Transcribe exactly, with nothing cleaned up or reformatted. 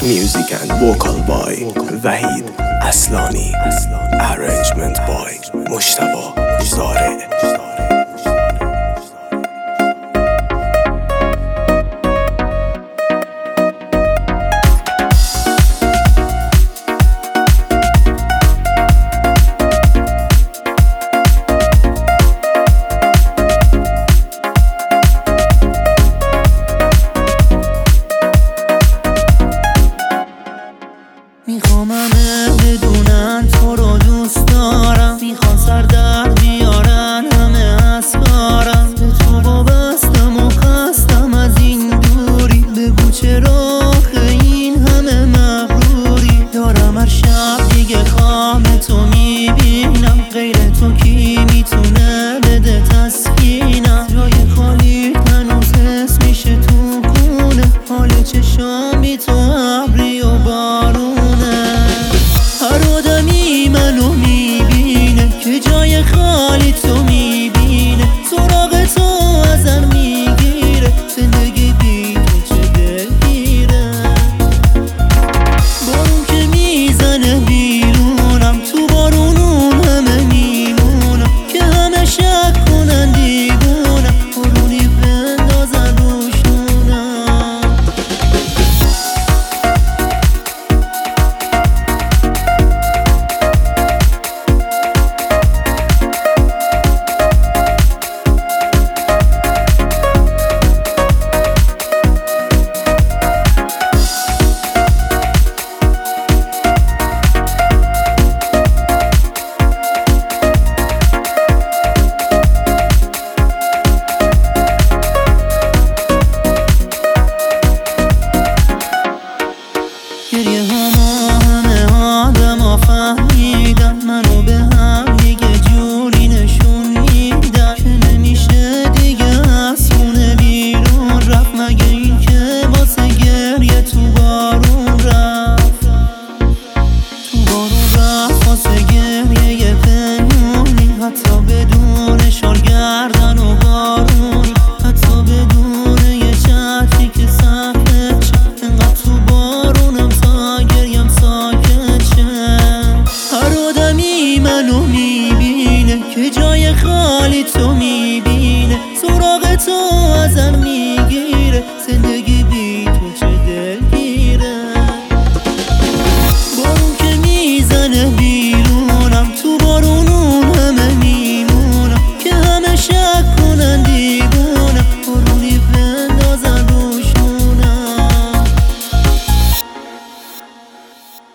Music and vocal by وحید اصلانی. Arrangement by مجتبی زارع. میخوام همه بدونن تو رو دوست دارم، میخوان سر در بیارن همه اسبارم. به تو وابستم و خستم از این دوری، بگو چرا این همه مغروری. دارم هر شب دیگه خواب تو میبینم، غیر تو کی میتونه بده تسکینم. جای خالی هنوز حس میشه تو خونه، حال چشام بی تو